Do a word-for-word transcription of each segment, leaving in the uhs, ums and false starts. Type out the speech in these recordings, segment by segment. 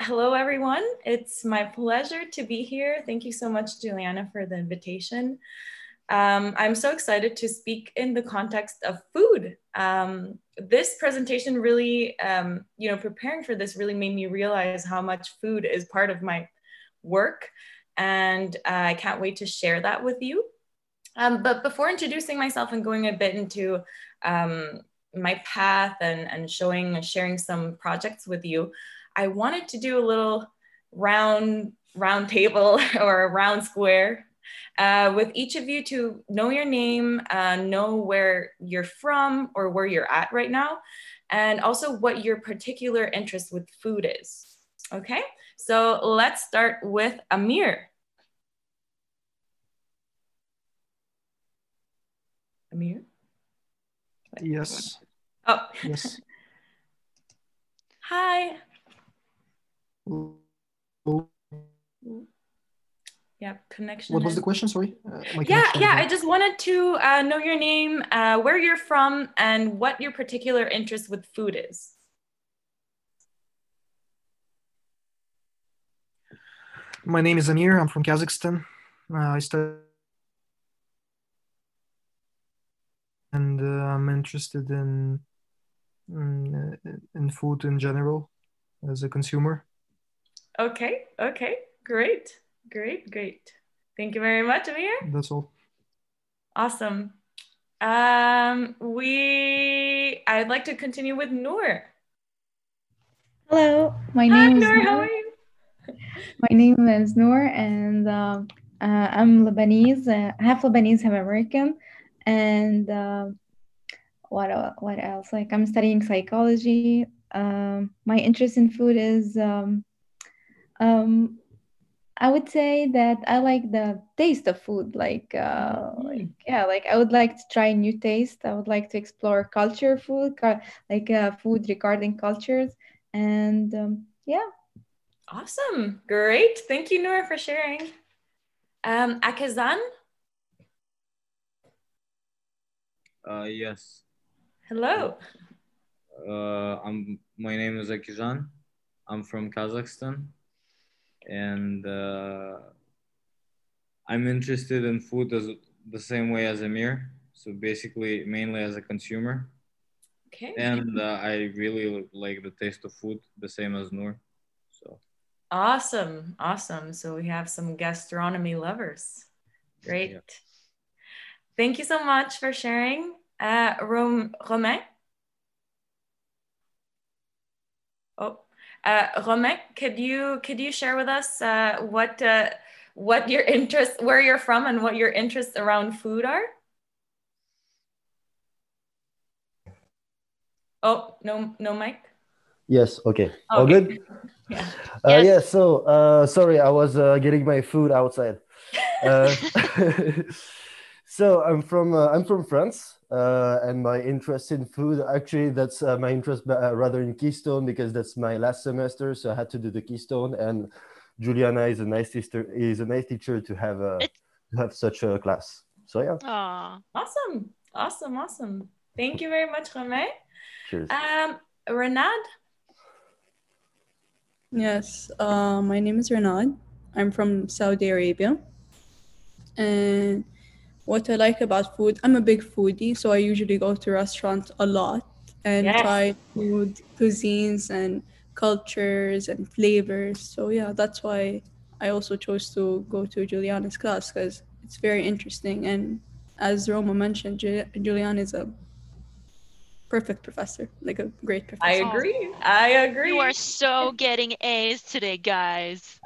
hello, everyone. It's my pleasure to be here. Thank you so much, Juliana, for the invitation. Um, I'm so excited to speak in the context of food. Um, this presentation really, um, you know, preparing for this really made me realize how much food is part of my work. And uh, I can't wait to share that with you. Um, but before introducing myself and going a bit into um, my path and, and showing and sharing some projects with you, I wanted to do a little round round table or a round square uh, with each of you to know your name, uh, know where you're from or where you're at right now, and also what your particular interest with food is. Okay, so let's start with Amir. Amir? Yes. Oh. Yes. Hi. Hello. Yeah, connection. What was is... the question? Sorry. Uh, my yeah, yeah. bad. I just wanted to uh, know your name, uh, where you're from, and what your particular interest with food is. My name is Amir. I'm from Kazakhstan. Uh, I study and uh, I'm interested in, in in food in general as a consumer. Okay. Okay. Great. Great. Great. Thank you very much, Amir. That's all. Awesome. Um, we. I'd like to continue with Noor. Hello, my Hi, name is Noor. Noor. How are you? My name is Noor, and uh, uh, I'm Lebanese, uh, half Lebanese, half American. And uh, what el- what else? Like I'm studying psychology. Um, my interest in food is, um, um, I would say that I like the taste of food. Like, uh, like yeah, like I would like to try new taste. I would like to explore culture food, cu- like uh, food regarding cultures, and um, yeah. Awesome. Great. Thank you, Noor, for sharing. Um, Akazan. Uh, yes. Hello. Uh, I'm. My name is Akizan. I'm from Kazakhstan, and uh, I'm interested in food as the same way as Amir. So basically, mainly as a consumer. Okay. And uh, I really like the taste of food, the same as Noor. So. Awesome. Awesome. So we have some gastronomy lovers. Great. Yeah. Thank you so much for sharing. Uh, Rom- Romain? Oh, uh, Romain, could you could you share with us uh, what uh, what your interest, where you're from, and what your interests around food are? Oh, no, no mic. Yes. Okay. Okay. All good. Yeah. Uh, Yes. yeah. So, uh, sorry, I was uh, getting my food outside. Uh, so I'm from uh, I'm from France, uh, and my interest in food actually that's uh, my interest uh, rather in Keystone because that's my last semester, so I had to do the Keystone. And Juliana is a nice teacher is a nice teacher to have a to have such a class. So yeah. Aww. Awesome. Awesome. Awesome. Thank you very much, Romain. Cheers. Um, Renad. Yes, uh, my name is Renad. I'm from Saudi Arabia. And what I like about food, I'm a big foodie, so I usually go to restaurants a lot and Yes. try food, cuisines, and cultures and flavors. So yeah, that's why I also chose to go to Juliana's class because it's very interesting. And as Roma mentioned, Ju- Juliana is a perfect professor, like a great professor. I agree. I agree. You are so getting A's today, guys.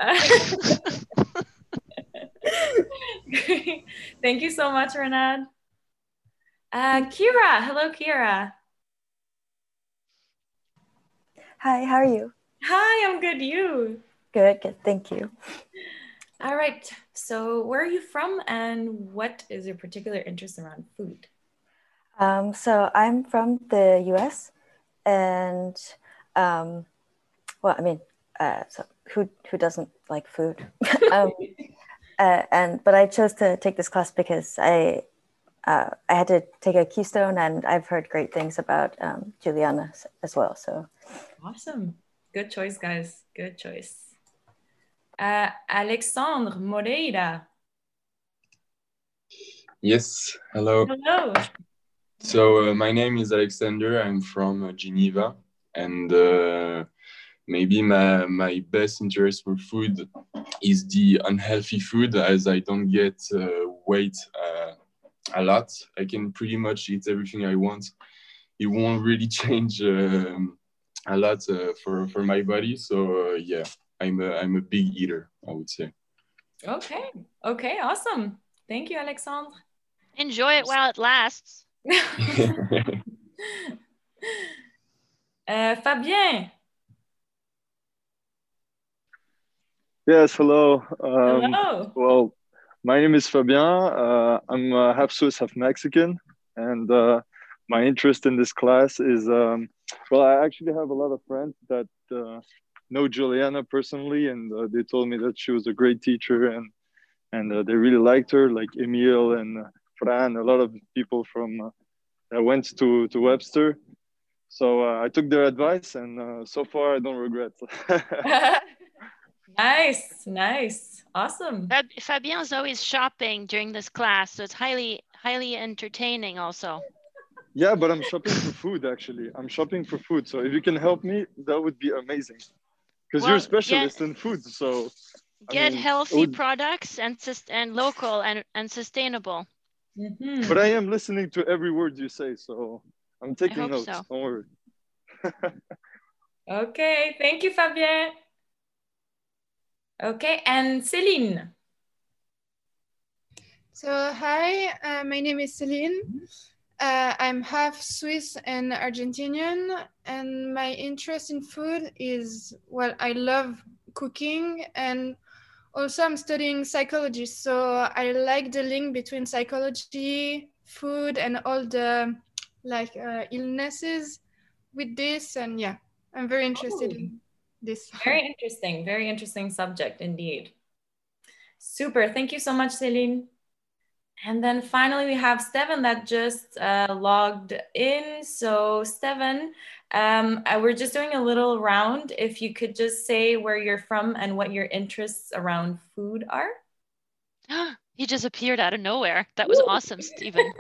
Thank you so much, Renad. Uh, Kira. Hello, Kira. Hi, how are you? Hi, I'm good. You? Good, good. Thank you. All right. So where are you from and what is your particular interest around food? Um, so I'm from the U S and, um, well, I mean, uh, so who, who doesn't like food? um, uh, and, but I chose to take this class because I, uh, I had to take a Keystone and I've heard great things about um, Juliana as well. So awesome. Good choice, guys. Good choice. Uh, Alexandre Moreira. Yes, hello. Hello. So uh, my name is Alexander. I'm from uh, Geneva, and uh, maybe my my best interest for food is the unhealthy food, as I don't get uh, weight uh, a lot. I can pretty much eat everything I want. It won't really change um, a lot uh, for for my body. So uh, yeah, I'm a I'm a big eater, I would say. Okay. Okay. Awesome. Thank you, Alexandre. Enjoy it while it lasts. uh, Fabien. Yes, hello. Um, Hello. well, my name is Fabien. Uh, I'm uh, half Swiss, half Mexican. And uh, my interest in this class is, um, well, I actually have a lot of friends that uh, know Juliana personally, and uh, they told me that she was a great teacher, and and uh, they really liked her, like Emil and uh, Fran, a lot of people from uh, that went to, to Webster. So uh, I took their advice, and uh, so far I don't regret. Nice, nice, awesome. Fab Fabien's always shopping during this class, so it's highly, highly entertaining also. Yeah, but I'm shopping for food, actually. I'm shopping for food. So if you can help me, that would be amazing. Because Well, you're a specialist get, in food, so... I get mean, healthy would... products and, and local and, and sustainable. Mm-hmm. But I am listening to every word you say, so I'm taking notes. So. Don't worry. Okay, thank you, Fabien. Okay, and Céline. So hi, uh, my name is Céline. Uh, I'm half Swiss and Argentinian, and my interest in food is, well, I love cooking, and also I'm studying psychology. So I like the link between psychology, food, and all the like uh, illnesses with this. And yeah, I'm very interested oh. in this. Very interesting, very interesting subject indeed. Super, thank you so much, Céline. And then finally we have Steven that just uh, logged in. So Steven, um, we're just doing a little round. If you could just say where you're from and what your interests around food are. He just appeared out of nowhere. That was Woo! Awesome, Steven.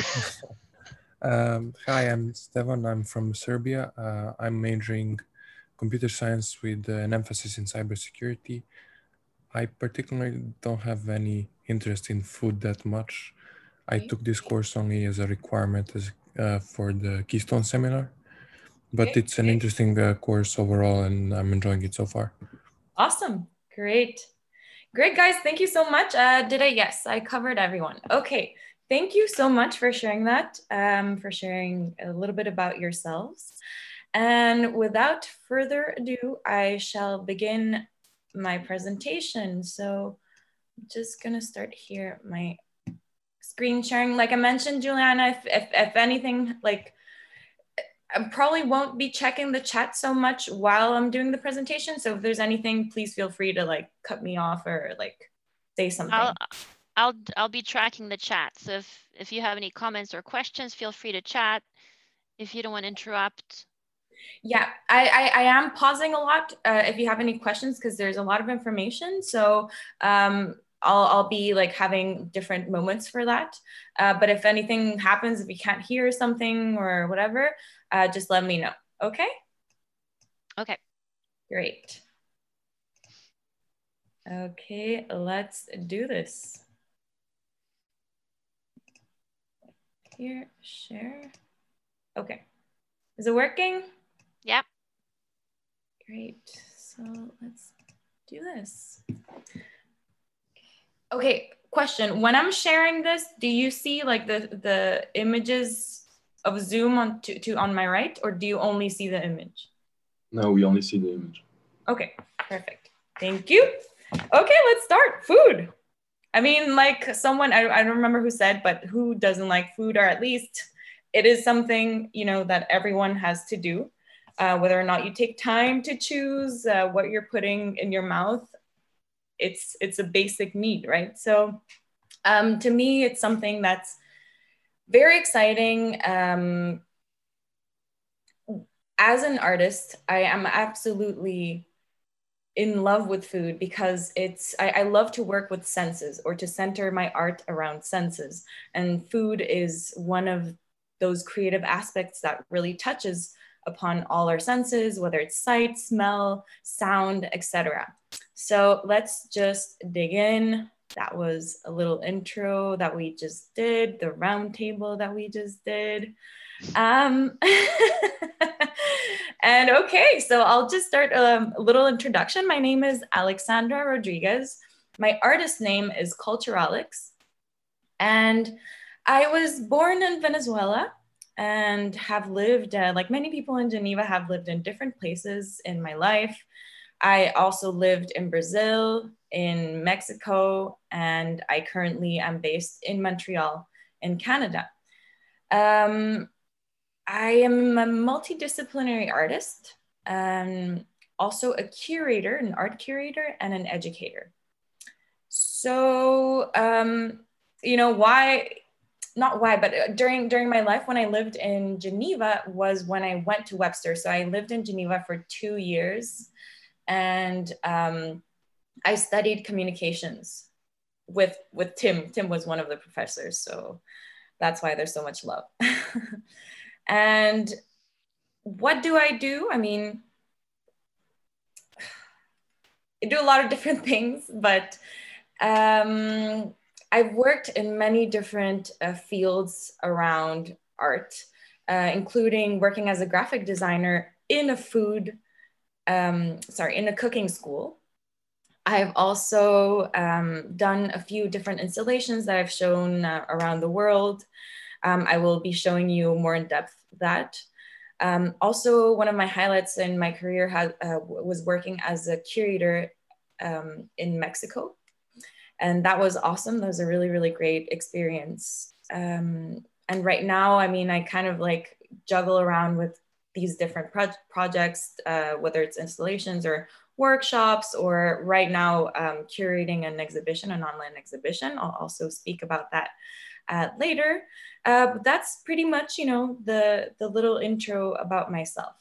um, hi, I'm Steven. I'm from Serbia. Uh, I'm majoring computer science with uh, an emphasis in cybersecurity. I particularly don't have any interest in food that much. I okay. took this course only as a requirement as, uh, for the Keystone seminar, but okay. it's an interesting uh, course overall and I'm enjoying it so far. Awesome, great. Great, guys, thank you so much. Uh, did I? Yes, I covered everyone. Okay, thank you so much for sharing that, um, for sharing a little bit about yourselves. And without further ado, I shall begin my presentation. So I'm just gonna start here, my screen sharing. Like I mentioned, Juliana, if, if, if anything, like I probably won't be checking the chat so much while I'm doing the presentation. So if there's anything, please feel free to like cut me off or like say something. I'll, I'll, I'll be tracking the chat. So if, if you have any comments or questions, feel free to chat. If you don't want to interrupt. Yeah, I, I, I am pausing a lot uh, if you have any questions, because there's a lot of information. So um, I'll, I'll be like having different moments for that. Uh, but if anything happens, if you can't hear something or whatever, uh, just let me know. Okay? Okay. Great. Okay, let's do this. Here, share. Okay. Is it working? Yep. Great. So let's do this. Okay, question. When I'm sharing this, do you see like the, the images of Zoom on to, to on my right, or do you only see the image? No, we only see the image. Okay, perfect. Thank you. Okay, let's start. Food. I mean, like someone, I, I don't remember who said, but who doesn't like food, or at least it is something, you know, that everyone has to do. Uh, whether or not you take time to choose uh, what you're putting in your mouth, it's it's a basic need, right? So um, to me, it's something that's very exciting. Um, as an artist, I am absolutely in love with food because it's, I, I love to work with senses or to center my art around senses. And food is one of those creative aspects that really touches upon all our senses, whether it's sight, smell, sound, et cetera. So let's just dig in. That was a little intro that we just did, the round table that we just did. Um, and okay, so I'll just start um, a little introduction. My name is Alexandra Rodriguez. My artist name is Culturalix. And I was born in Venezuela and have lived, uh, like many people in Geneva, have lived in different places in my life. I also lived in Brazil, in Mexico, and I currently am based in Montreal in Canada. Um, I am a multidisciplinary artist, um, also a curator, an art curator, and an educator. So, um, you know, why, not why, but during, during my life when I lived in Geneva was when I went to Webster. So I lived in Geneva for two years and um, I studied communications with, with Tim. Tim was one of the professors, so that's why there's so much love. And what do I do? I mean, I do a lot of different things, but um, I've worked in many different uh, fields around art, uh, including working as a graphic designer in a food, um, sorry, in a cooking school. I've also um, done a few different installations that I've shown uh, around the world. Um, I will be showing you more in depth that. Um, also, one of my highlights in my career had, uh, was working as a curator um, in Mexico. And that was awesome. That was a really, really great experience. Um, and right now, I mean, I kind of like juggle around with these different pro projects, uh, whether it's installations or workshops, or right now um, curating an exhibition, an online exhibition. I'll also speak about that uh, later. Uh, but that's pretty much, you know, the, the little intro about myself.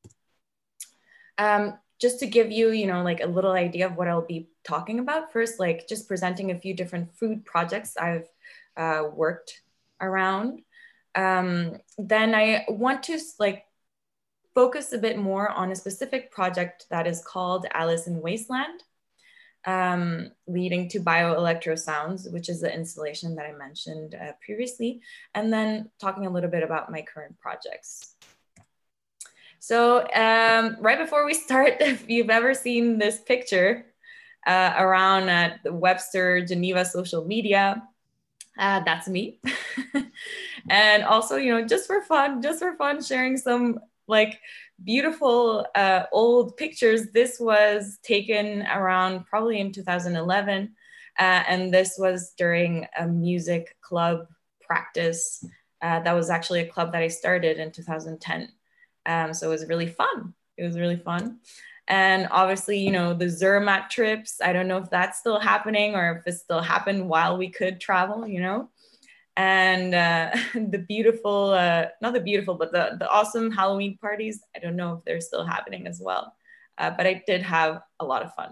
Um, just to give you, you know, like a little idea of what I'll be talking about. First, like just presenting a few different food projects I've uh, worked around. Um, then I want to like focus a bit more on a specific project that is called Alice in Wasteland, um, leading to bioelectro sounds, which is the installation that I mentioned uh, previously, and then talking a little bit about my current projects. So um, right before we start, if you've ever seen this picture uh, around at the Webster Geneva social media, uh, that's me. And also, you know, just for fun, just for fun, sharing some like beautiful uh, old pictures. This was taken around probably in two thousand eleven. Uh, and this was during a music club practice. Uh, that was actually a club that I started in two thousand ten. Um, so it was really fun. It was really fun. And obviously, you know, the Zermatt trips, I don't know if that's still happening or if it still happened while we could travel, you know. And uh, the beautiful, uh, not the beautiful, but the, the awesome Halloween parties, I don't know if they're still happening as well. Uh, but I did have a lot of fun.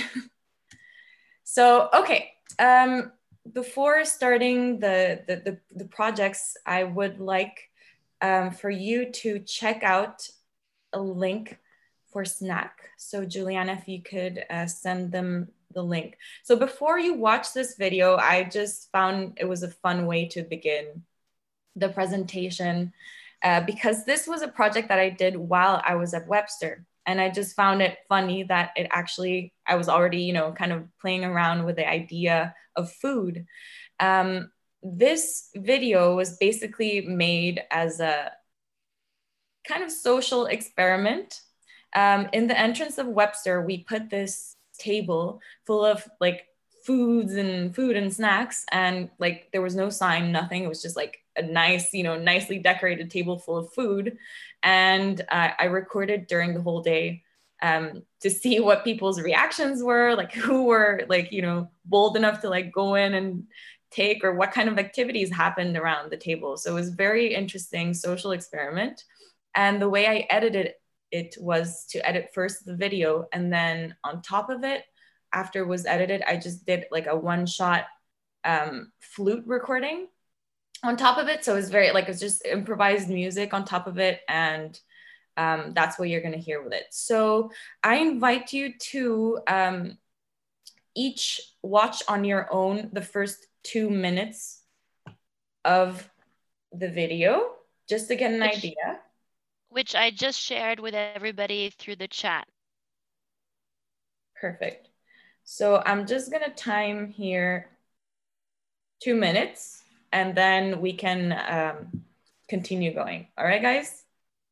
So, okay, um, before starting the, the, the, the projects, I would like um, for you to check out a link for Snack. So Juliana, if you could uh, send them the link. So before you watch this video, I just found it was a fun way to begin the presentation uh, because this was a project that I did while I was at Webster. And I just found it funny that it actually, I was already, you know, kind of playing around with the idea of food. Um, this video was basically made as a kind of social experiment. Um, in the entrance of Webster, we put this table full of like foods and food and snacks, and like there was no sign, nothing. It was just like a nice, you know, nicely decorated table full of food. And uh, I recorded during the whole day um, to see what people's reactions were, like who were like, you know, bold enough to like go in and take, or what kind of activities happened around the table. So it was very interesting social experiment. And the way I edited it was to edit first the video, and then on top of it, after it was edited, I just did like a one shot um, flute recording on top of it. So it's very like, it's just improvised music on top of it. And um, that's what you're gonna hear with it. So I invite you to um, each watch on your own the first two minutes of the video, just to get an which, idea. Which I just shared with everybody through the chat. Perfect. So I'm just gonna time here two minutes and then we can um, continue going. All right, guys?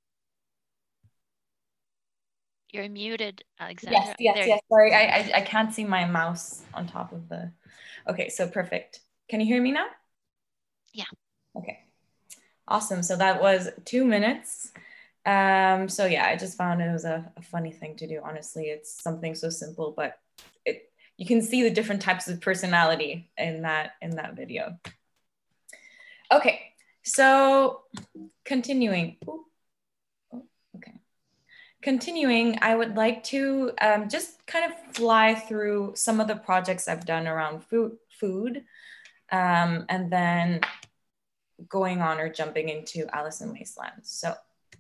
You're muted, Alexandra. Yes, yes, there. yes. Sorry, I, I, I can't see my mouse on top of the, okay, so perfect. Can you hear me now? Yeah. Okay, awesome. So that was two minutes. Um, so yeah, I just found it was a, a funny thing to do. Honestly, it's something so simple, but it, you can see the different types of personality in that, in that video. Okay, so continuing. Ooh. Oh, okay. Continuing, I would like to um, just kind of fly through some of the projects I've done around food, food um, and then going on or jumping into Alice in Wasteland. So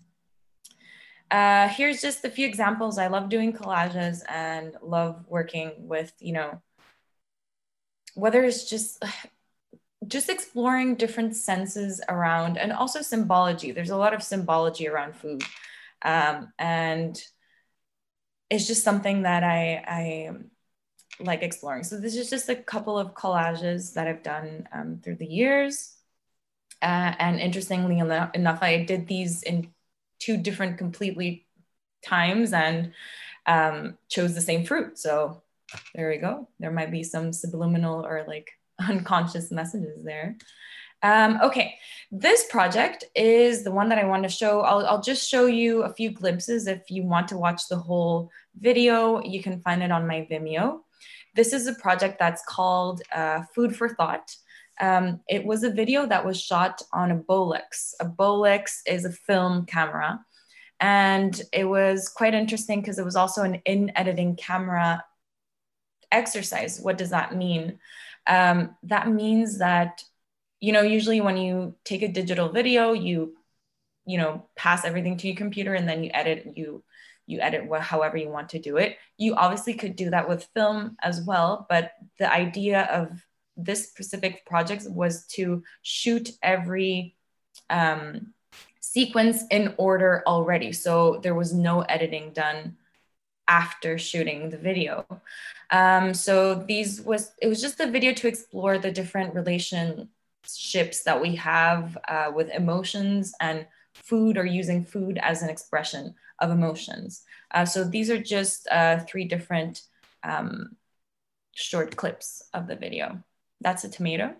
uh, here's just a few examples. I love doing collages and love working with, you know, whether it's just, just exploring different senses around, and also symbology. There's a lot of symbology around food. Um, and it's just something that I, I like exploring. So this is just a couple of collages that I've done um, through the years. Uh, and interestingly enough, I did these in two different completely times and um, chose the same fruit. So there we go. There might be some subliminal or like unconscious messages there. Um, okay, this project is the one that I want to show. I'll, I'll just show you a few glimpses. If you want to watch the whole video, you can find it on my Vimeo. This is a project that's called uh, Food for Thought. Um, it was a video that was shot on a Bolex. A Bolex is a film camera. And it was quite interesting because it was also an in-editing camera exercise. What does that mean? Um, that means that, you know, usually when you take a digital video, you, you know, pass everything to your computer and then you edit, you, you edit wh- however you want to do it. You obviously could do that with film as well, but the idea of this specific project was to shoot every um, sequence in order already. So there was no editing done after shooting the video. Um, so these was, it was just a video to explore the different relationships that we have uh, with emotions and food, or using food as an expression of emotions. Uh, so these are just uh, three different um, short clips of the video. That's a tomato.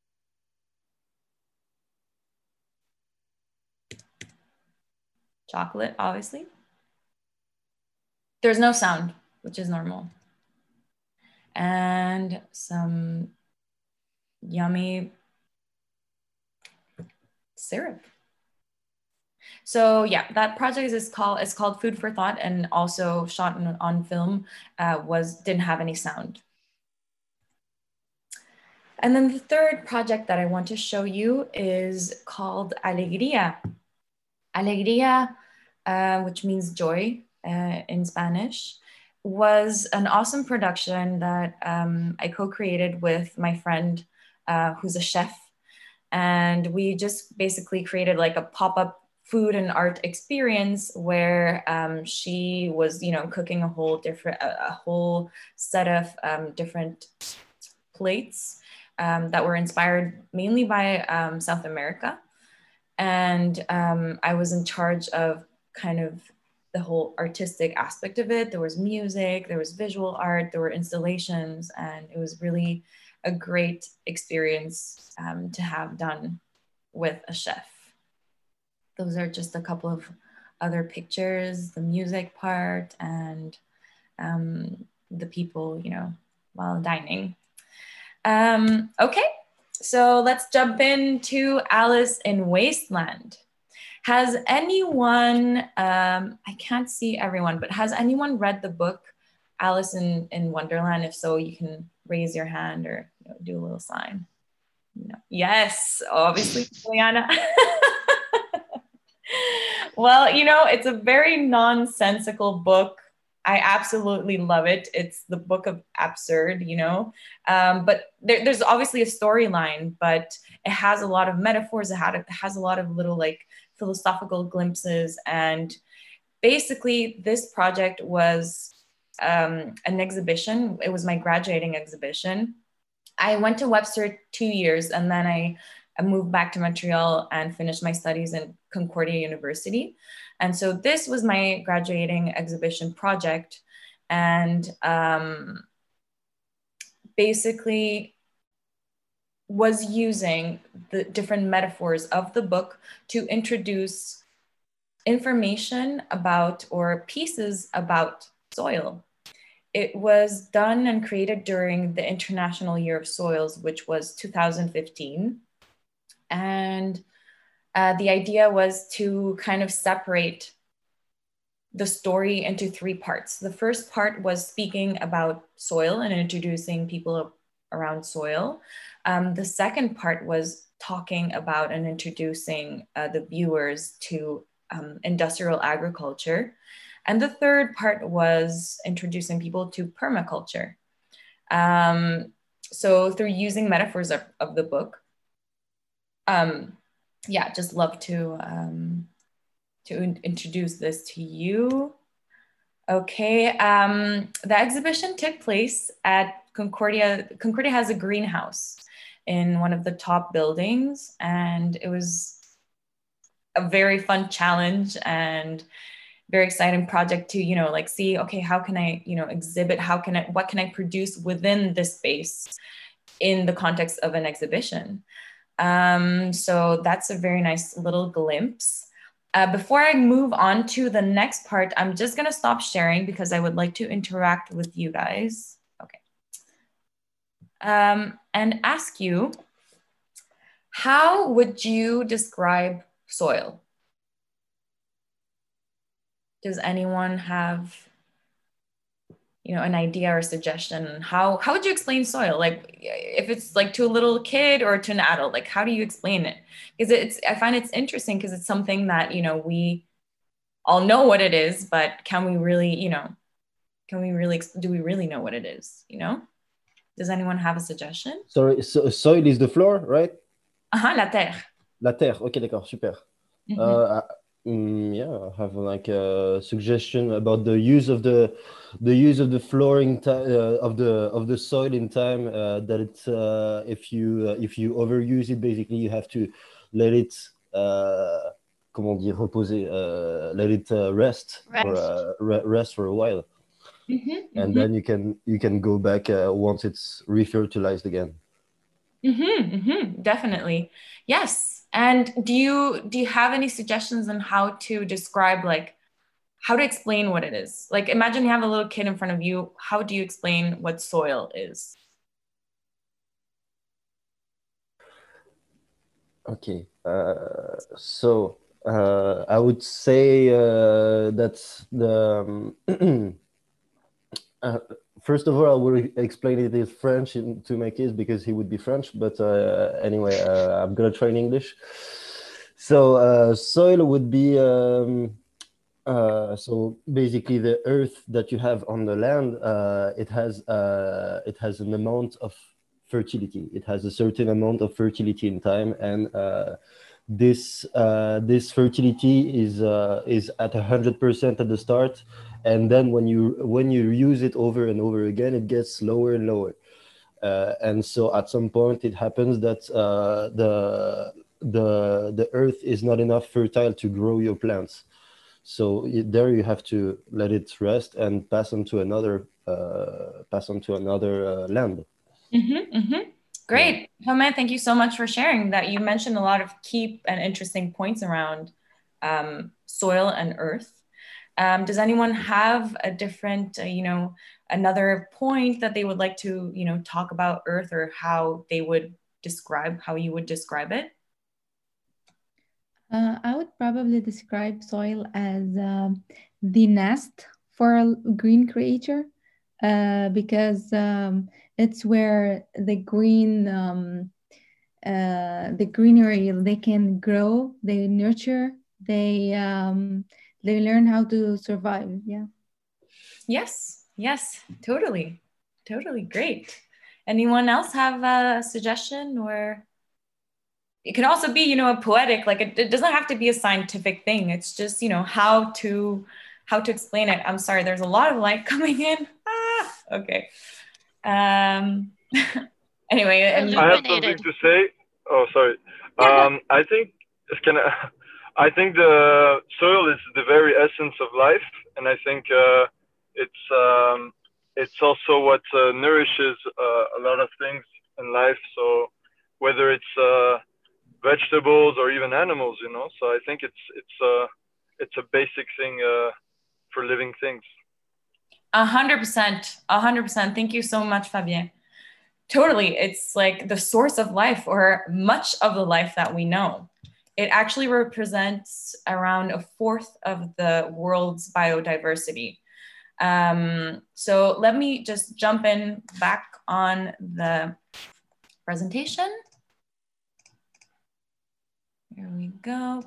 Chocolate, obviously. There's no sound, which is normal. And some yummy syrup. So yeah, that project is called, it's called Food for Thought, and also shot on, on film, uh, was, didn't have any sound. And then the third project that I want to show you is called Alegría. Alegría, uh, which means joy uh, in Spanish, was an awesome production that um, I co-created with my friend uh, who's a chef. And we just basically created like a pop-up food and art experience where um, she was, you know, cooking a whole different, a, a whole set of um, different plates um, that were inspired mainly by um, South America. And um, I was in charge of kind of the whole artistic aspect of it. There was music, there was visual art, there were installations, and it was really a great experience um, to have done with a chef. Those are just a couple of other pictures, the music part and um, the people, you know, while dining. Um, okay, so let's jump into Alice in Wasteland. Has anyone, um, I can't see everyone, but has anyone read the book Alice in, in Wonderland? If so, you can raise your hand or you know, do a little sign. No. Yes, obviously, Juliana. Well, you know, it's a very nonsensical book. I absolutely love it. It's the book of absurd, you know, um, but there, there's obviously a storyline, but it has a lot of metaphors. It, had, it has a lot of little like philosophical glimpses. And basically this project was um, an exhibition. It was my graduating exhibition. I went to Webster two years and then I, I moved back to Montreal and finished my studies in Concordia University. And so this was my graduating exhibition project. And um, basically was using the different metaphors of the book to introduce information about or pieces about soil. It was done and created during the International Year of Soils, which was two thousand fifteen. And uh, the idea was to kind of separate the story into three parts. The first part was speaking about soil and introducing people around soil. Um, the second part was talking about and introducing uh, the viewers to um, industrial agriculture. And the third part was introducing people to permaculture. Um, so through using metaphors of, of the book, um, yeah, just love to, um, to in introduce this to you. Okay, um, the exhibition took place at Concordia. Concordia has a greenhouse in one of the top buildings, and it was a very fun challenge and very exciting project to, you know, like see, okay, how can I, you know, exhibit, how can I, what can I produce within this space in the context of an exhibition? Um, so that's a very nice little glimpse. Uh, before I move on to the next part, I'm just gonna stop sharing because I would like to interact with you guys. Okay. Um, and ask you, how would you describe soil? Does anyone have, you know, an idea or suggestion? How, how would you explain soil? Like if it's like to a little kid or to an adult, like how do you explain it? Because it's, I find it's interesting because it's something that, you know, we all know what it is, but can we really, you know, can we really, do we really know what it is, you know? Does anyone have a suggestion? Sorry, so soil is the floor, right? Uh-huh, la terre. La terre, ok, d'accord, super. Mm-hmm. uh, Mm, yeah, I have like a suggestion about the use of the the use of the flooring uh, of the of the soil in time. Uh, that it's uh, if you uh, if you overuse it, basically you have to let it uh, comment dire reposer, uh, let it uh, rest, rest. or uh, re rest for a while, mm-hmm, and mm-hmm. then you can you can go back uh, once it's refertilized again. Mm-hmm, mm-hmm, definitely, yes. And do you do you have any suggestions on how to describe, like, how to explain what it is? Like, imagine you have a little kid in front of you. How do you explain what soil is? Okay, uh, so uh, I would say uh, that's the um, uh, first of all, I will explain it in French in, to my kids because he would be French. But uh, anyway, uh, I'm gonna try in English. So uh, soil would be um, uh, so basically the earth that you have on the land. Uh, it has uh, it has an amount of fertility. It has a certain amount of fertility in time, and uh, this uh, this fertility is uh, is at a hundred percent at the start. And then when you when you use it over and over again, it gets lower and lower. Uh, and so at some point it happens that uh, the the the earth is not enough fertile to grow your plants. So it, there you have to let it rest and pass on to another uh, pass on to another uh, land. Mm-hmm, mm-hmm. Great, Romain, thank you so much for sharing that. You mentioned a lot of key and interesting points around um, soil and earth. Um, does anyone have a different, uh, you know, another point that they would like to, you know, talk about earth, or how they would describe, how you would describe it? Uh, I would probably describe soil as um, the nest for a green creature uh, because um, it's where the green um, uh, the greenery they can grow, they nurture, they um, they learn how to survive. Yeah. Yes, yes, totally, totally great. Anyone else have a suggestion? Or it can also be, you know, a poetic, like it, it doesn't have to be a scientific thing. It's just, you know, how to how to explain it. I'm sorry, there's a lot of light coming in. Ah, okay. Um, anyway, and I have something to say. Oh, sorry. Um, I think it's kind of. I think the soil is the very essence of life, and I think uh, it's um, it's also what uh, nourishes uh, a lot of things in life. So whether it's uh, vegetables or even animals, you know. So I think it's it's uh, it's a basic thing uh, for living things. A hundred percent, a hundred percent. Thank you so much, Fabien. Totally, it's like the source of life, or much of the life that we know. It actually represents around a fourth of the world's biodiversity. Um, so let me just jump in back on the presentation. Here we go.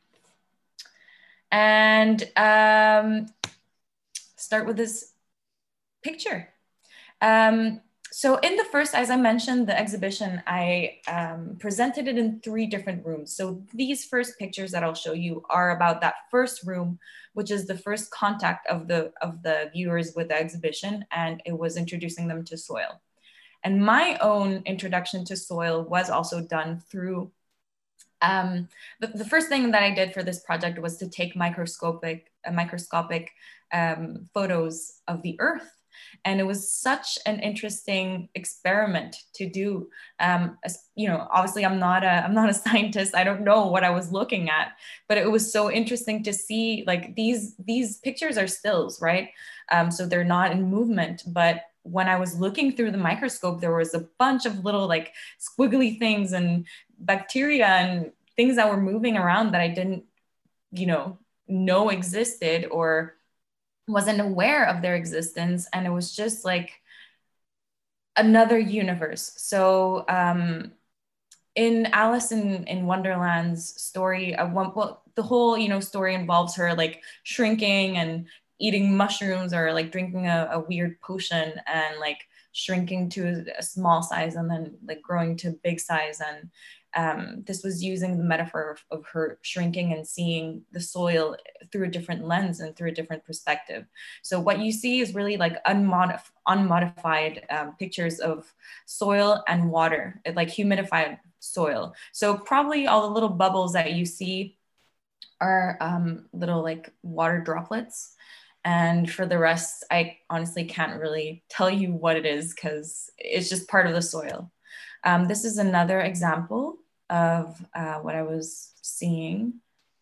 And um, start with this picture. Um, So in the first, as I mentioned, the exhibition, I um, presented it in three different rooms. So these first pictures that I'll show you are about that first room, which is the first contact of the, of the viewers with the exhibition, and it was introducing them to soil. And my own introduction to soil was also done through, um, the, the first thing that I did for this project was to take microscopic, uh, microscopic um, photos of the earth. And it was such an interesting experiment to do. Um, as, you know, obviously I'm not a, I'm not a scientist. I don't know what I was looking at, but it was so interesting to see, like, these, these pictures are stills, right? Um, so they're not in movement, but when I was looking through the microscope, there was a bunch of little like squiggly things and bacteria and things that were moving around that I didn't, you know, know existed or wasn't aware of their existence. And it was just like another universe. So um, in Alice in, in Wonderland's story, uh, one, well, the whole, you know, story involves her like shrinking and eating mushrooms or like drinking a, a weird potion and like shrinking to a small size and then like growing to big size. And um, this was using the metaphor of, of her shrinking and seeing the soil through a different lens and through a different perspective. So what you see is really like unmodif unmodified um, pictures of soil and water, like humidified soil. So probably all the little bubbles that you see are um, little like water droplets. And for the rest, I honestly can't really tell you what it is because it's just part of the soil. Um, this is another example of uh, what I was seeing.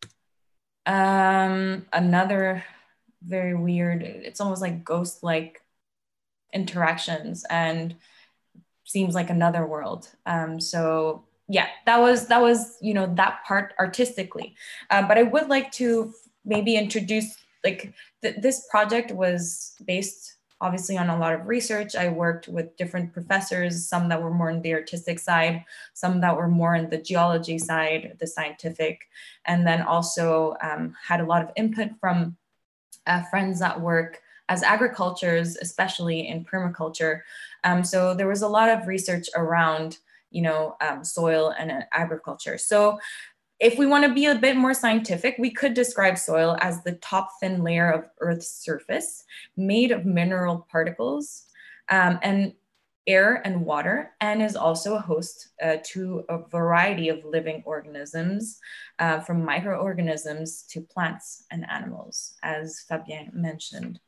Um, another very weird, it's almost like ghost-like interactions and seems like another world. Um, so yeah, that was, that was, you know, that part artistically. Uh, but I would like to maybe introduce, like th this project was based obviously on a lot of research. I worked with different professors, some that were more on the artistic side, some that were more on the geology side, the scientific, and then also um, had a lot of input from uh, friends that work as agricultures, especially in permaculture. Um, so there was a lot of research around, you know, um, soil and uh, agriculture. So if we want to be a bit more scientific, we could describe soil as the top thin layer of Earth's surface made of mineral particles um, and air and water, and is also a host uh, to a variety of living organisms, uh, from microorganisms to plants and animals, as Fabien mentioned.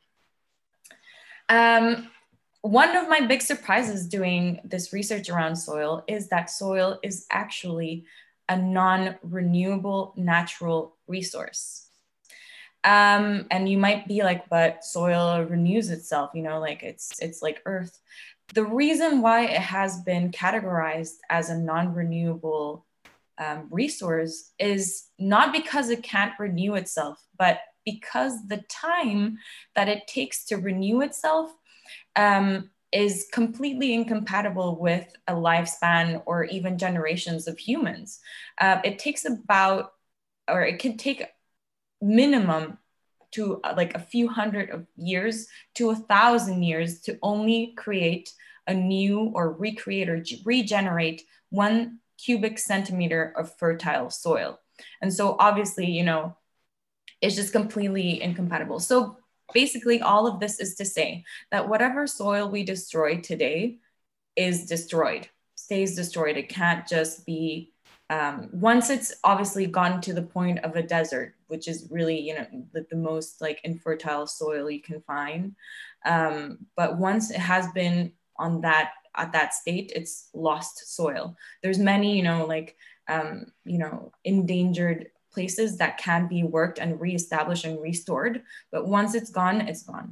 Um, one of my big surprises doing this research around soil is that soil is actually a non-renewable natural resource. Um, and you might be like, but soil renews itself, you know, like it's, it's like Earth. The reason why it has been categorized as a non-renewable um, resource is not because it can't renew itself, but because the time that it takes to renew itself um, is completely incompatible with a lifespan or even generations of humans. Uh, it takes about, or it could take minimum to uh, like a few hundred of years to a thousand years to only create a new or recreate or regenerate one cubic centimeter of fertile soil. And so obviously, you know, it's just completely incompatible. So basically all of this is to say that whatever soil we destroy today is destroyed, stays destroyed. It can't just be, um, once it's obviously gone to the point of a desert, which is really, you know, the, the most like infertile soil you can find. Um, but once it has been on that, at that state, it's lost soil. There's many, you know, like, um, you know, endangered places that can be worked and reestablished and restored, but once it's gone, it's gone.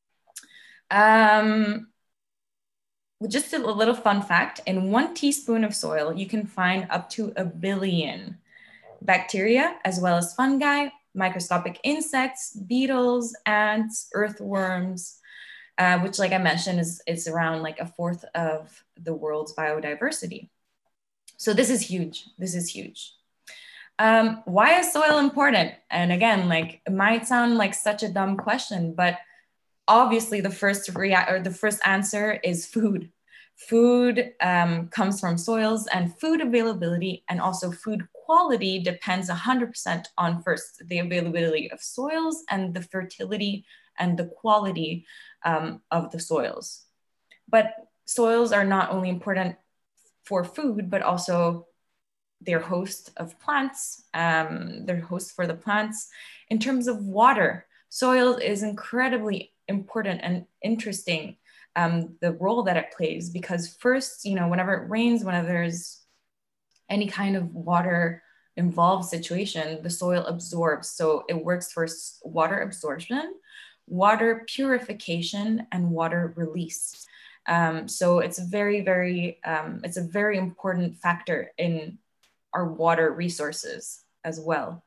Um, just a little fun fact, in one teaspoon of soil, you can find up to a billion bacteria, as well as fungi, microscopic insects, beetles, ants, earthworms, uh, which like I mentioned is, is around like a fourth of the world's biodiversity. So this is huge, this is huge. Um, why is soil important? And again, like it might sound like such a dumb question, but obviously the first rea- or the first answer is food. Food um, comes from soils, and food availability and also food quality depends one hundred percent on first the availability of soils and the fertility and the quality um, of the soils. But soils are not only important for food, but also they're host of plants, um, they're host for the plants. In terms of water, soil is incredibly important and interesting, um, the role that it plays, because first, you know, whenever it rains, whenever there's any kind of water involved situation, the soil absorbs. So it works for water absorption, water purification, and water release. Um, so it's very, very, um, it's a very important factor in our water resources as well.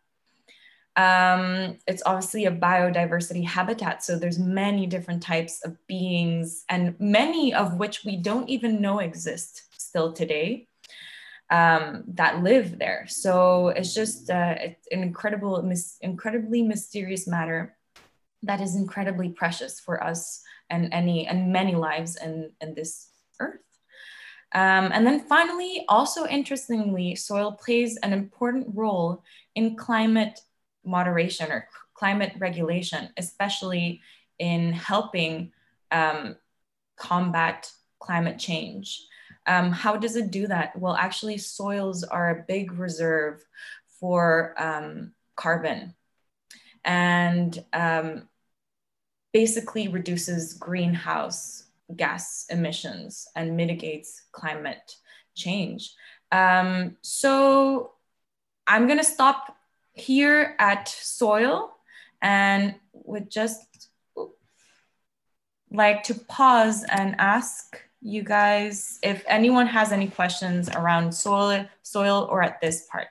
Um, it's obviously a biodiversity habitat. So there's many different types of beings, and many of which we don't even know exist still today, um, that live there. So it's just uh, it's an incredible, mis- incredibly mysterious matter that is incredibly precious for us and any and many lives in, in this earth. Um, and then finally, also interestingly, soil plays an important role in climate moderation or climate regulation, especially in helping um, combat climate change. Um, how does it do that? Well, actually, soils are a big reserve for um, carbon, and um, basically reduces greenhouse gas emissions and mitigates climate change. Um, so I'm gonna stop here at soil and would just like to pause and ask you guys if anyone has any questions around soil, soil or at this part.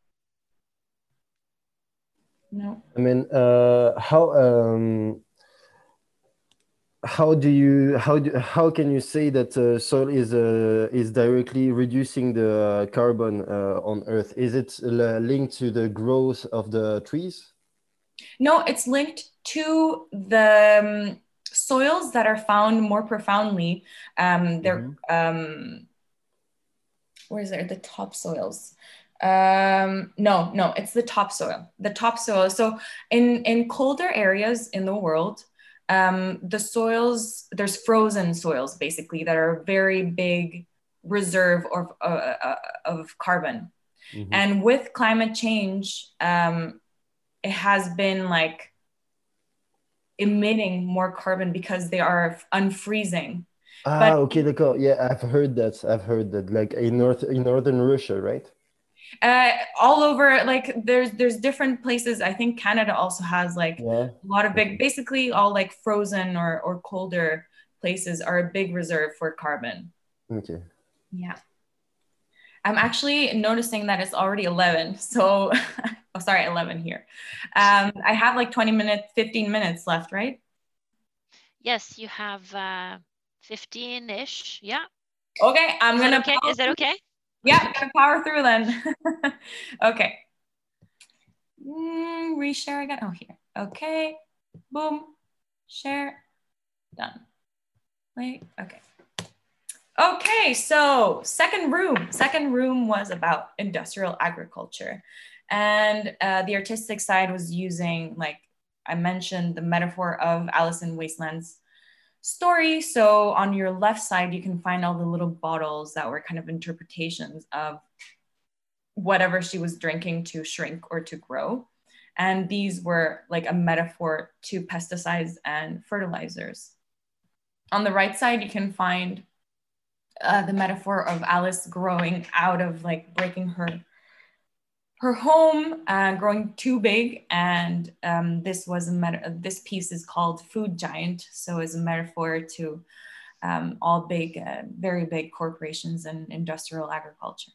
No. I mean, uh, how um, how do you how do how can you say that uh, soil is uh, is directly reducing the carbon uh, on Earth? Is it uh, linked to the growth of the trees? No, it's linked to the um, soils that are found more profoundly. Um, they're mm-hmm. um, where is it? The topsoils. Um, no, no, it's the topsoil. The topsoil. So in in colder areas in the world, Um, the soils, there's frozen soils basically that are a very big reserve of, uh, uh, of carbon. Mm-hmm. And with climate change, um, it has been like emitting more carbon because they are unfreezing. Ah, but, okay, d'accord. Yeah, I've heard that. I've heard that, like in north in northern Russia, right? Uh, all over, like there's there's different places. I think Canada also has like yeah. a lot of big, basically all like frozen or or colder places are a big reserve for carbon. Okay. Yeah. I'm actually noticing that it's already eleven. So, oh, sorry, eleven here. Um, I have like twenty minutes, fifteen minutes left, right? Yes, you have uh, fifteen-ish. Yeah. Okay, I'm Is gonna. that okay? Is that okay? Yeah, gonna power through then. Okay. Mm, reshare again. Oh, here. Okay. Boom. Share. Done. Wait. Okay. Okay, so second room. Second room was about industrial agriculture. And uh, the artistic side was using, like I mentioned, the metaphor of Alice in Wasteland's story. So on your left side, you can find all the little bottles that were kind of interpretations of whatever she was drinking to shrink or to grow. And these were like a metaphor to pesticides and fertilizers. On the right side, you can find Uh, the metaphor of Alice growing out of like breaking her her home, uh, growing too big, and um, this was a meta- this piece is called Food Giant, so as a metaphor to um, all big, uh, very big corporations and industrial agriculture.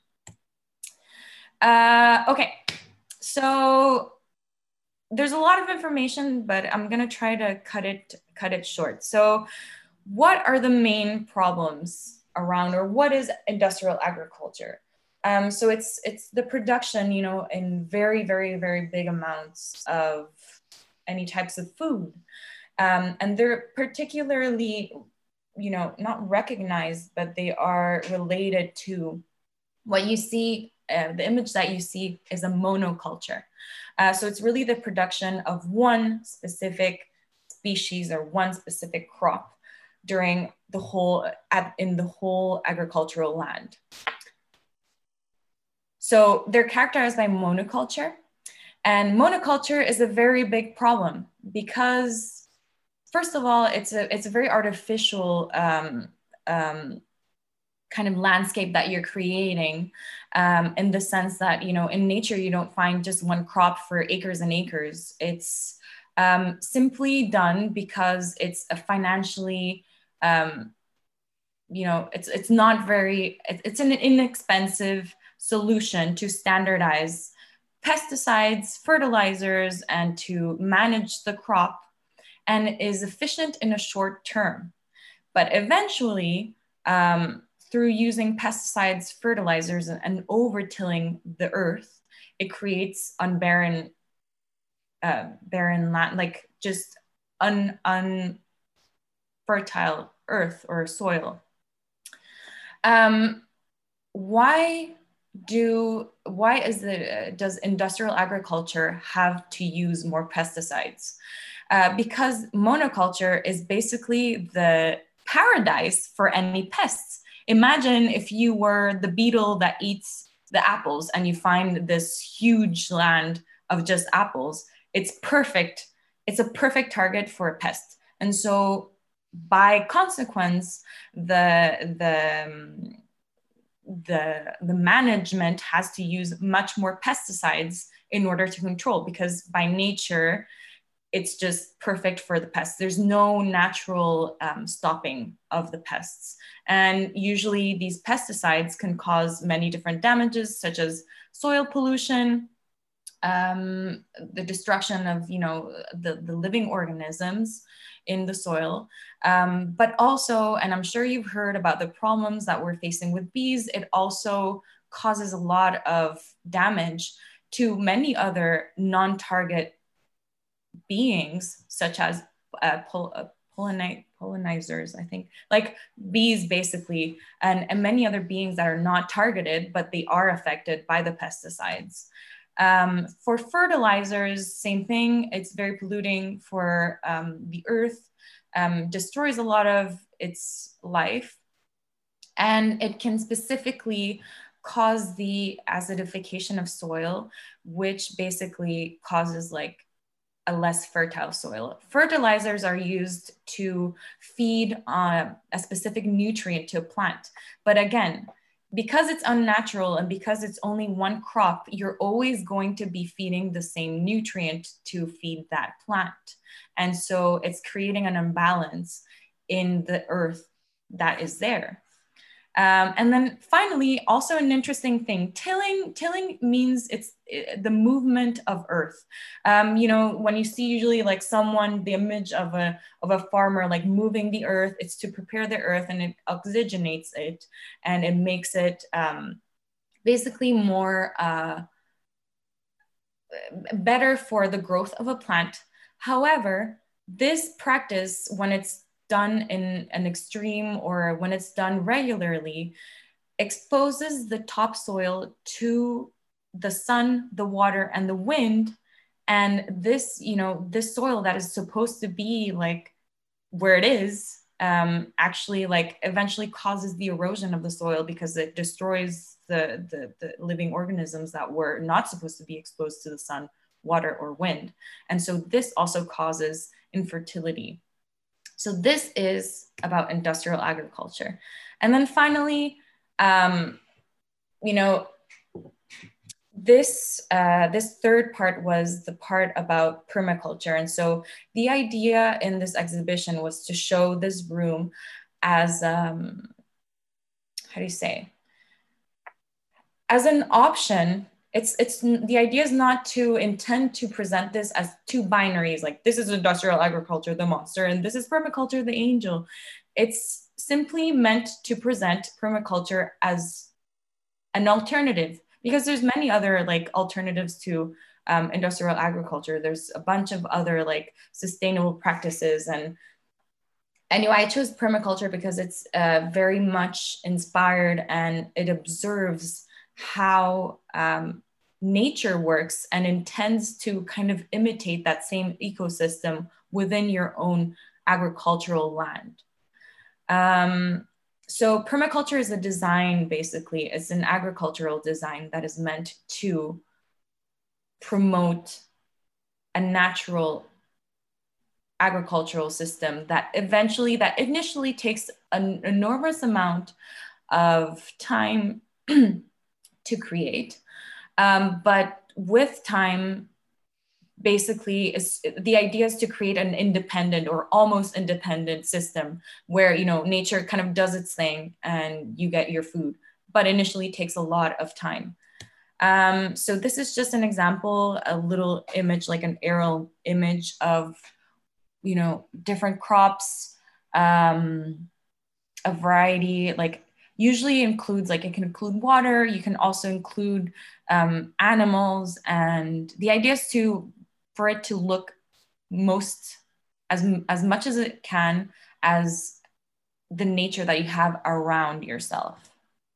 Uh, okay, so there's a lot of information, but I'm gonna try to cut it cut it short. So, what are the main problems around, or what is industrial agriculture? Um, so it's it's the production, you know, in very, very, very big amounts of any types of food. Um, and they're particularly, you know, not recognized, but they are related to what you see, uh, the image that you see is a monoculture. Uh, so it's really the production of one specific species or one specific crop during the whole, in the whole agricultural land. So they're characterized by monoculture, and monoculture is a very big problem because, first of all, it's a, it's a very artificial um, um, kind of landscape that you're creating, um, in the sense that, you know, in nature, you don't find just one crop for acres and acres. It's um, simply done because it's a financially, um, you know, it's, it's not very, it's an inexpensive solution to standardize pesticides, fertilizers, and to manage the crop, and is efficient in a short term. But eventually, um, through using pesticides, fertilizers, and, and over-tilling the earth, it creates unbarren, uh, barren land, like just un, unfertile earth or soil. Um, why do why is the does industrial agriculture have to use more pesticides? Uh, because monoculture is basically the paradise for any pests. Imagine if you were the beetle that eats the apples and you find this huge land of just apples. It's perfect. It's a perfect target for a pest. And so by consequence, the, the, um, the, the management has to use much more pesticides in order to control, because by nature, it's just perfect for the pests. There's no natural um, stopping of the pests. And usually these pesticides can cause many different damages, such as soil pollution, um, the destruction of, you know, the, the living organisms in the soil, um, but also, and I'm sure you've heard about the problems that we're facing with bees, it also causes a lot of damage to many other non-target beings, such as uh, pol uh, pollini pollinizers, I think, like bees basically, and, and many other beings that are not targeted, but they are affected by the pesticides. Um, for fertilizers, same thing, it's very polluting for um, the earth, um, destroys a lot of its life, and it can specifically cause the acidification of soil, which basically causes like a less fertile soil. Fertilizers are used to feed uh, a specific nutrient to a plant. But again, because it's unnatural and because it's only one crop, you're always going to be feeding the same nutrient to feed that plant. And so it's creating an imbalance in the earth that is there. Um, and then finally, also an interesting thing, tilling, tilling means it's it, the movement of earth. Um, you know, when you see usually like someone, the image of a, of a farmer like moving the earth, it's to prepare the earth and it oxygenates it and it makes it um, basically more, uh, better for the growth of a plant. However, this practice, when it's done in an extreme or when it's done regularly, exposes the topsoil to the sun, the water, and the wind. And this, you know, this soil that is supposed to be like where it is, um, actually like eventually causes the erosion of the soil because it destroys the, the, the living organisms that were not supposed to be exposed to the sun, water, or wind. And so this also causes infertility. So this is about industrial agriculture. And then finally, um, you know, this, uh, this third part was the part about permaculture. And so the idea in this exhibition was to show this room as, um, how do you say, as an option. It's, it's, the idea is not to intend to present this as two binaries, like this is industrial agriculture, the monster, and this is permaculture, the angel. It's simply meant to present permaculture as an alternative, because there's many other like alternatives to um, industrial agriculture. There's a bunch of other like sustainable practices. And anyway, I chose permaculture because it's uh, very much inspired and it observes how um, nature works and intends to kind of imitate that same ecosystem within your own agricultural land. Um, so permaculture is a design, basically. It's an agricultural design that is meant to promote a natural agricultural system that eventually, that initially takes an enormous amount of time to create. Um, but with time, basically, is, the idea is to create an independent or almost independent system where, you know, nature kind of does its thing and you get your food, but initially takes a lot of time. Um, so this is just an example, a little image, like an aerial image of, you know, different crops, um, a variety, like usually includes, like it can include water, you can also include um, animals, and the idea is to, for it to look most, as, as much as it can, as the nature that you have around yourself.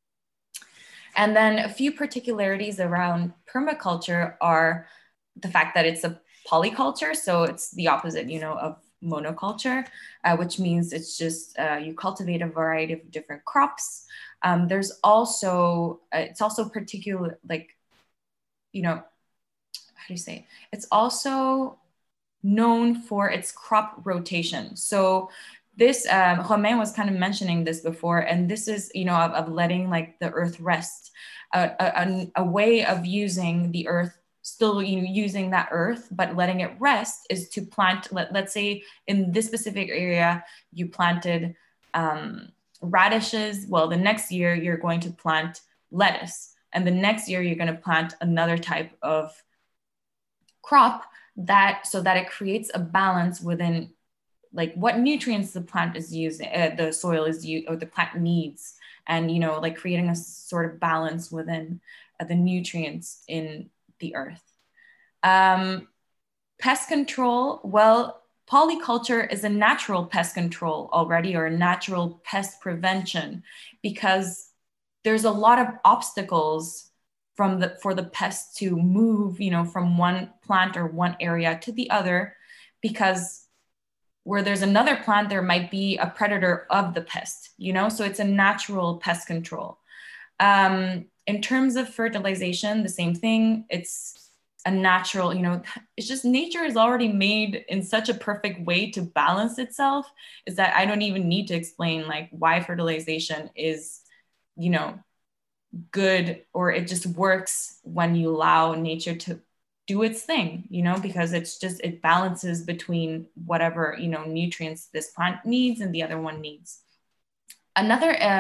And then a few particularities around permaculture are the fact that it's a polyculture, so it's the opposite, you know, of monoculture, uh, which means it's just uh, you cultivate a variety of different crops. Um, there's also, uh, it's also particular, like, you know, how do you say? It's also known for its crop rotation. So this, um, Romain was kind of mentioning this before, and this is, you know, of, of letting like the earth rest, uh, a, a way of using the earth, still, you know, using that earth, but letting it rest is to plant, let, let's say in this specific area, you planted um, radishes. Well, the next year you're going to plant lettuce, and the next year you're going to plant another type of crop, that so that it creates a balance within like what nutrients the plant is using, uh, the soil is used, or the plant needs, and, you know, like creating a sort of balance within uh, the nutrients in the earth. Um, pest control, well, polyculture is a natural pest control already, or a natural pest prevention, because there's a lot of obstacles from the, for the pests to move, you know, from one plant or one area to the other, because where there's another plant, there might be a predator of the pest, you know, so it's a natural pest control. Um, in terms of fertilization, the same thing. It's a natural, you know, it's just nature is already made in such a perfect way to balance itself, is that I don't even need to explain like why fertilization is, you know, good, or it just works when you allow nature to do its thing, you know, because it's just, it balances between whatever, you know, nutrients this plant needs and the other one needs. Another um,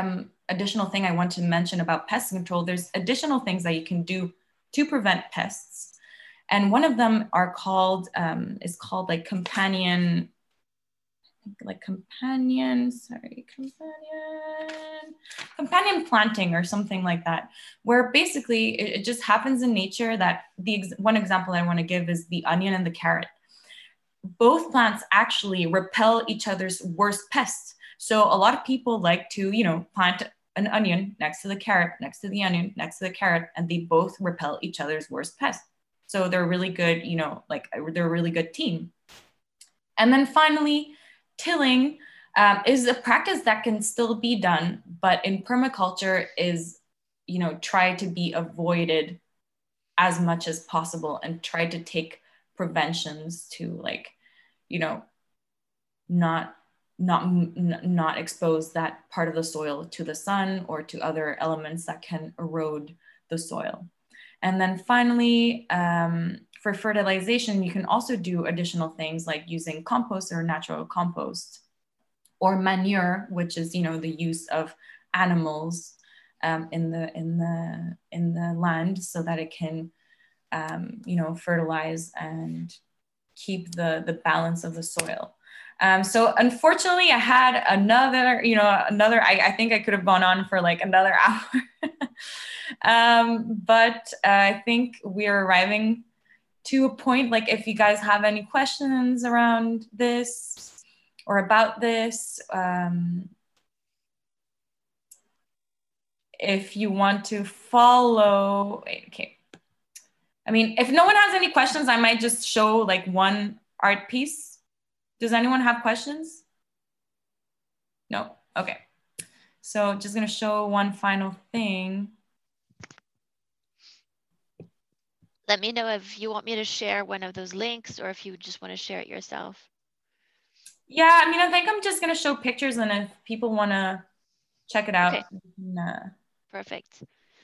additional thing I want to mention about pest control, there's additional things that you can do to prevent pests. And one of them are called, um, is called like companion, like companion, sorry, companion, companion planting or something like that, where basically it, it just happens in nature that the ex one example I want to give is the onion and the carrot. Both plants actually repel each other's worst pests. So a lot of people like to, you know, plant an onion next to the carrot, next to the onion, next to the carrot, and they both repel each other's worst pests. So they're really good, you know, like they're a really good team. And then finally, tilling um, is a practice that can still be done, but in permaculture is, you know, try to be avoided as much as possible and try to take preventions to, like, you know, not not not expose that part of the soil to the sun or to other elements that can erode the soil. And then finally, um, for fertilization, you can also do additional things like using compost or natural compost, or manure, which is, you know, the use of animals um, in the in the in the land so that it can, um, you know, fertilize and keep the the balance of the soil. Um, so unfortunately, I had another, you know, another. I, I think I could have gone on for like another hour. Um, but uh, I think we're arriving to a point, like if you guys have any questions around this or about this, um, if you want to follow, okay. I mean, if no one has any questions, I might just show like one art piece. Does anyone have questions? No, okay. So just gonna show one final thing. Let me know if you want me to share one of those links or if you just want to share it yourself. Yeah, I mean, I think I'm just going to show pictures, and if people want to check it out, okay. Nah. Perfect.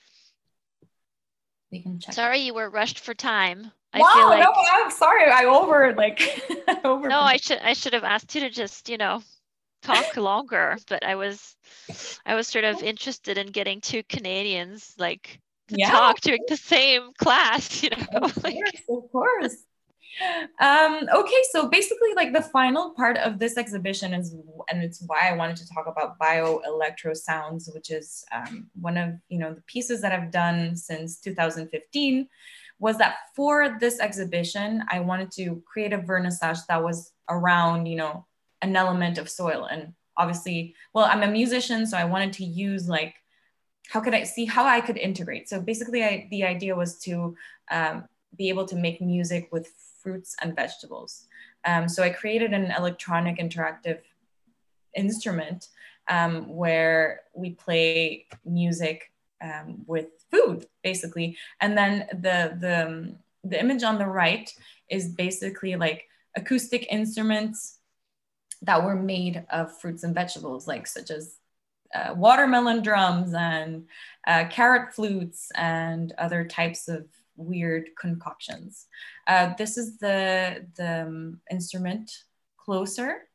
We can check. Sorry, you were rushed for time. I no, feel like... no, I'm sorry. I over like over. No, I should I should have asked you to just, you know, talk longer, but I was I was sort of interested in getting two Canadians like to yeah. talk during the same class, you know. Of like... course, of course. Um, okay, so basically like the final part of this exhibition is, and it's why I wanted to talk about bioelectro sounds, which is um, one of, you know, the pieces that I've done since two thousand fifteen, was that for this exhibition, I wanted to create a vernissage that was around, you know, an element of soil. And obviously, well, I'm a musician, so I wanted to use like, how could I see how I could integrate? So basically I, the idea was to um, be able to make music with fruits and vegetables. Um, so I created an electronic interactive instrument um, where we play music um, with food, basically. And then the, the, um, the image on the right is basically like acoustic instruments that were made of fruits and vegetables, like such as uh, watermelon drums and uh, carrot flutes and other types of weird concoctions. Uh, this is the, the um, instrument Closer.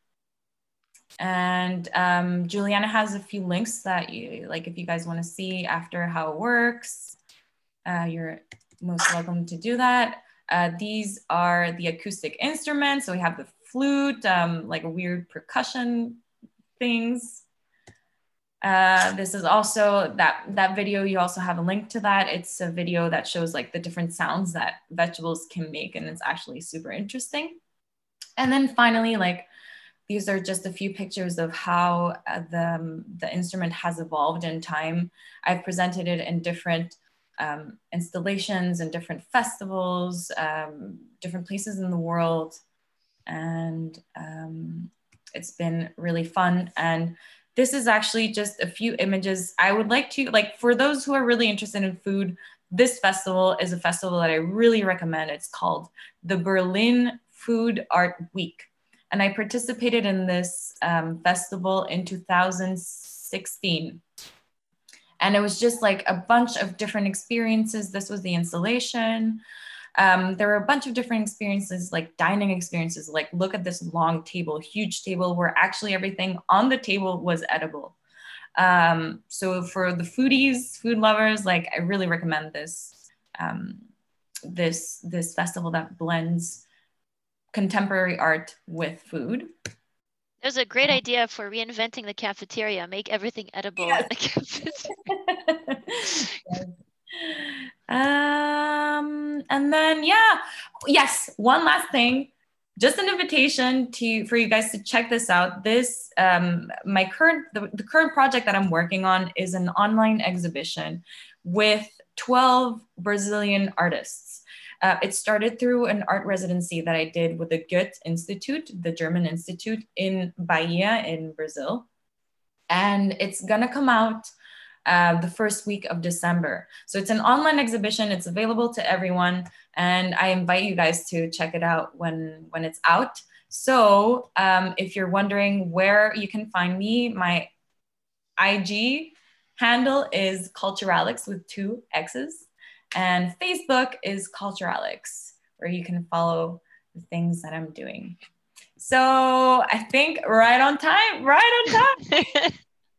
And um, Juliana has a few links that you, like if you guys want to see after how it works, uh, you're most welcome to do that. Uh, these are the acoustic instruments. So we have the flute, um, like weird percussion things. Uh, this is also that, that video, you also have a link to that. It's a video that shows like the different sounds that vegetables can make, and it's actually super interesting. And then finally, like, these are just a few pictures of how uh, the, um, the instrument has evolved in time. I've presented it in different um, installations and different festivals, um, different places in the world. And um, it's been really fun. And this is actually just a few images. I would like to, like, for those who are really interested in food, this festival is a festival that I really recommend. It's called the Berlin Food Art Week. And I participated in this um, festival in two thousand sixteen. And it was just like a bunch of different experiences. This was the installation. Um, there were a bunch of different experiences, like dining experiences, like look at this long table, huge table where actually everything on the table was edible. Um, so for the foodies, food lovers, like I really recommend this um, this this festival that blends contemporary art with food. There's a great idea for reinventing the cafeteria. Make everything edible yes. in the cafeteria. Yes. Um, and then yeah, yes, one last thing. Just an invitation to for you guys to check this out. This um, my current the, the current project that I'm working on is an online exhibition with twelve Brazilian artists. Uh, it started through an art residency that I did with the Goethe Institute, the German institute in Bahia in Brazil, and it's gonna come out uh, the first week of December. So it's an online exhibition. It's available to everyone. And I invite you guys to check it out when, when it's out. So um, if you're wondering where you can find me, my I G handle is Culturalix with two X's. And Facebook is Culturalix, where you can follow the things that I'm doing. So I think right on time, right on time.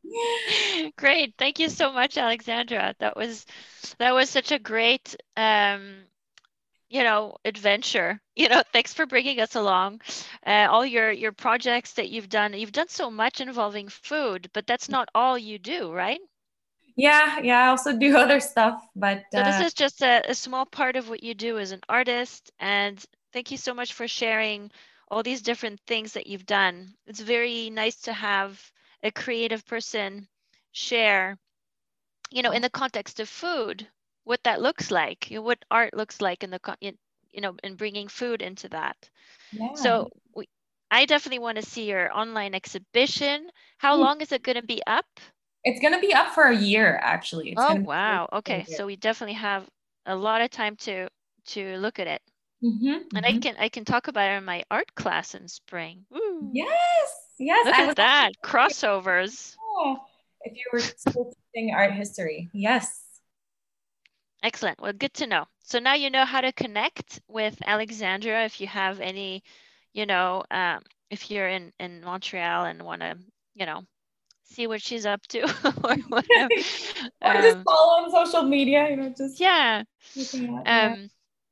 Great. Thank you so much, Alexandra. That was that was such a great um, you know, adventure. You know, thanks for bringing us along. Uh, all your your projects that you've done. You've done so much involving food, but that's not all you do, right? Yeah, yeah. I also do other stuff, but so uh, this is just a, a small part of what you do as an artist. And thank you so much for sharing all these different things that you've done. It's very nice to have a creative person share, you know, in the context of food, what that looks like, you know, what art looks like in the, in, you know, in bringing food into that. Yeah. So we, I definitely want to see your online exhibition. How mm-hmm. long is it going to be up? It's going to be up for a year, actually. It's oh, wow. Okay. So we definitely have a lot of time to, to look at it. Mm-hmm, and mm-hmm. I can I can talk about it in my art class in spring. Woo. Yes, yes. Look I at was that crossovers. Oh, if you were still teaching art history, yes. Excellent. Well, good to know. So now you know how to connect with Alexandra. If you have any, you know, um, if you're in in Montreal and want to, you know, see what she's up to, or whatever. or um, just follow on social media. You know, just yeah. Um.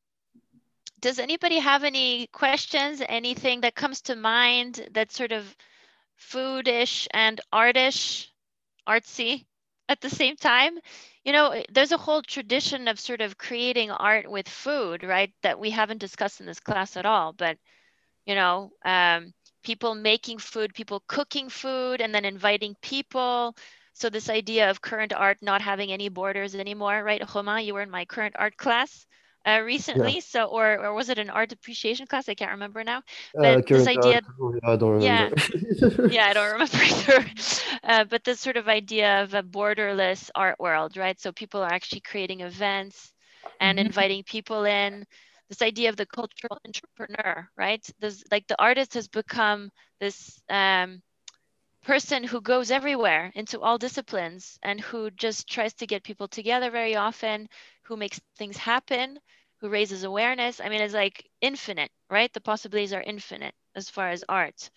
Does anybody have any questions, anything that comes to mind that's sort of foodish and artish, artsy at the same time? You know, there's a whole tradition of sort of creating art with food, right? That we haven't discussed in this class at all, but, you know, um, people making food, people cooking food, and then inviting people. So this idea of current art not having any borders anymore, right? Romain, you were in my current art class. Uh, recently, yeah. so or or was it an art appreciation class? I can't remember now. But uh, this idea, art, I don't remember. Yeah, yeah, I don't remember either. Uh, but this sort of idea of a borderless art world, right? So people are actually creating events and mm-hmm. inviting people in. This idea of the cultural entrepreneur, right? This like the artist has become this um, person who goes everywhere into all disciplines and who just tries to get people together very often, who makes things happen, who raises awareness. I mean, it's like infinite, right? The possibilities are infinite as far as art.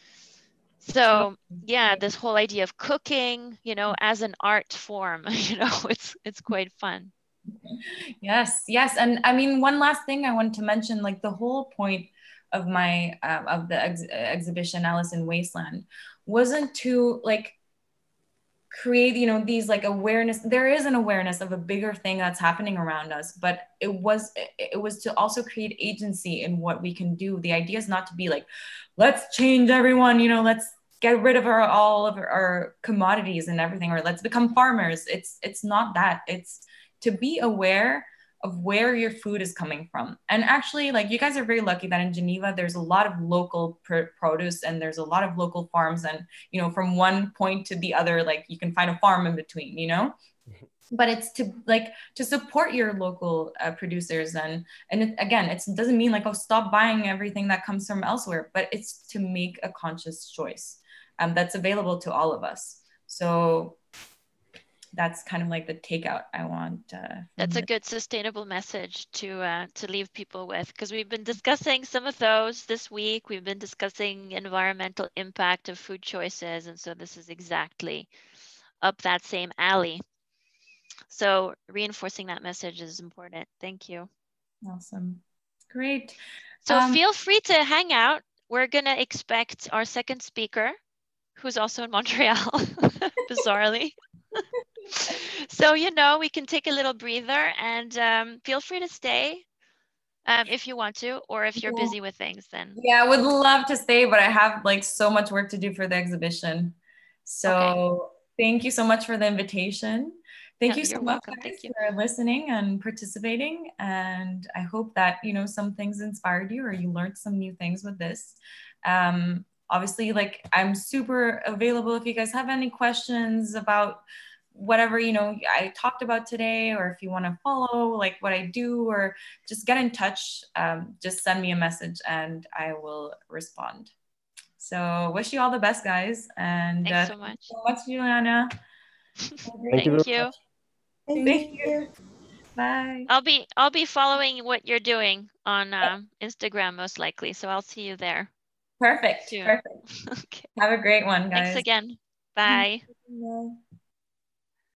So yeah, this whole idea of cooking, you know, as an art form, you know, it's it's quite fun. Yes, yes. And I mean, one last thing I wanted to mention, like the whole point of my, uh, of the ex exhibition, Alice in Wasteland, wasn't to like create, you know, these like awareness. There is an awareness of a bigger thing that's happening around us, but it was, it was to also create agency in what we can do. The idea is not to be like, let's change everyone, you know, let's get rid of our, all of our commodities and everything, or let's become farmers. It's, it's not that. It's to be aware of where your food is coming from. And actually, like, you guys are very lucky that in Geneva, there's a lot of local pr produce and there's a lot of local farms, and, you know, from one point to the other, like, you can find a farm in between, you know? But it's to like to support your local uh, producers, and and it, again, it doesn't mean like, oh, stop buying everything that comes from elsewhere, but it's to make a conscious choice um, that's available to all of us. So that's kind of like the takeout I want. Uh, that's a good sustainable message to uh, to leave people with, because we've been discussing some of those this week. We've been discussing environmental impact of food choices, and so this is exactly up that same alley. So reinforcing that message is important. Thank you. Awesome. Great. So Um, feel free to hang out. We're going to expect our second speaker, who's also in Montreal, bizarrely. So, you know, we can take a little breather, and um, feel free to stay um, if you want to, or if you're Yeah. busy with things, then. Yeah, I would love to stay, but I have like so much work to do for the exhibition. So Okay. thank you so much for the invitation. Thank No, you so you're much, welcome. guys, Thank you. for listening and participating. And I hope that, you know, some things inspired you or you learned some new things with this. Um, obviously, like, I'm super available if you guys have any questions about whatever, you know, I talked about today, or if you want to follow like what I do, or just get in touch, um, just send me a message and I will respond. So wish you all the best, guys. And Thanks uh, so much. thank you so much, Juliana. Thank you. Thank Thank you. you. Bye. I'll be I'll be following what you're doing on um, Instagram most likely, so I'll see you there. Perfect. Soon. Perfect. Okay. Have a great one, guys. Thanks again. Bye. Bye.